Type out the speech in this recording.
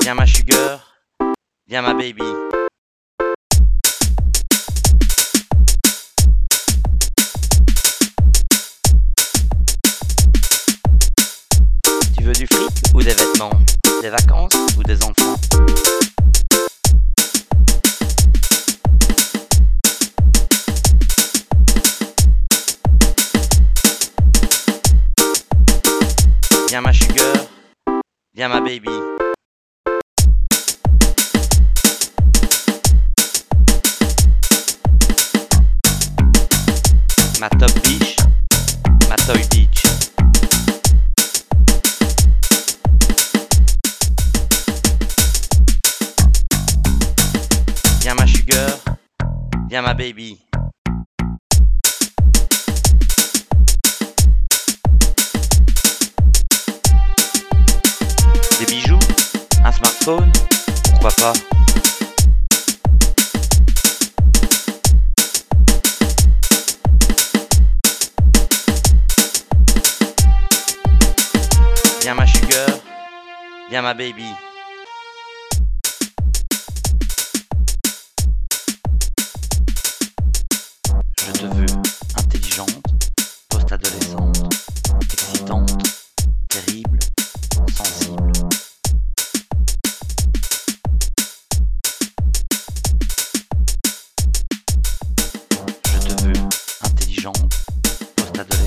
Viens ma sugar, viens ma baby. Tu veux du fric ou des vêtements? Des vacances ou des enfants? Viens ma sugar, viens ma baby. Ma top biche, ma toy beach. Viens ma sugar, viens ma baby. Des bijoux, un smartphone, pourquoi pas? Viens ma sugar, viens ma baby. Je te veux intelligente, post-adolescente, excitante, terrible, sensible. Je te veux intelligente, post-adolescente.